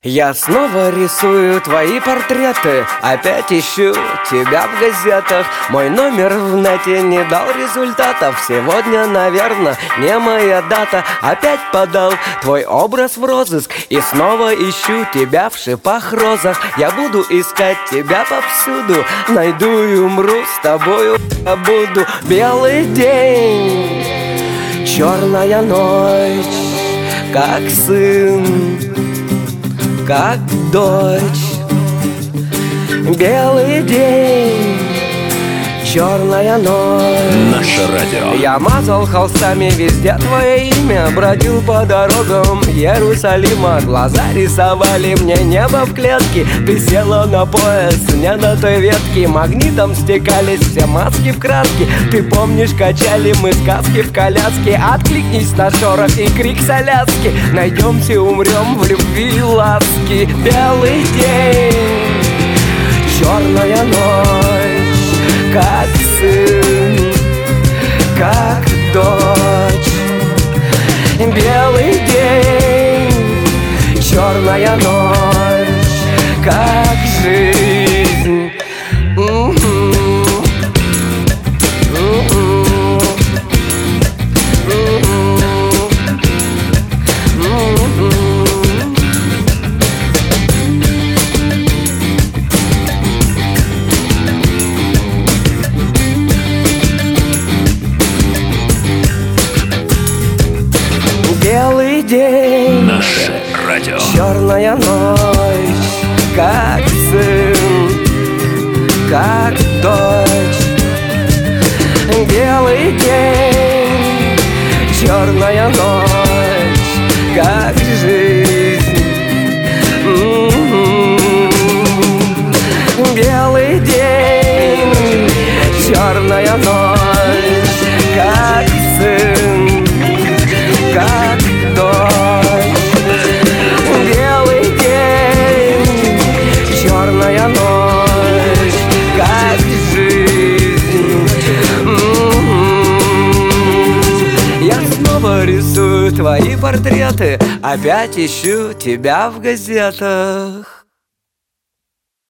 Я снова рисую твои портреты, опять ищу тебя в газетах. Мой номер в нете не дал результатов. Сегодня, наверное, не моя дата. Опять подал твой образ в розыск и снова ищу тебя в шипах розах. Я буду искать тебя повсюду, найду и умру с тобою. Буду белый день, черная ночь, как сын, как дочь. Белый день, черная ночь. Наше радио. Я мазал холстами везде твое имя, бродил по дорогам Иерусалима. Глаза рисовали мне небо в клетке. Ты села на пояс, не на той ветке. Магнитом стекались все маски в краске. Ты помнишь, качали мы сказки в коляске. Откликнись на шорох и крик соляски. Найдемся, умрем в любви и ласке. Белый день, черная ночь, как сын, как дочь. Белый день, черная ночь, как жизнь. Белый день, Наше радио. черная ночь, как сын, как дочь. Белый день, черная ночь, как жизнь. Белый день, черная ночь, как сын, как дочь. Белый день, черная ночь, как жизнь. Я снова рисую твои портреты, опять ищу тебя в газетах.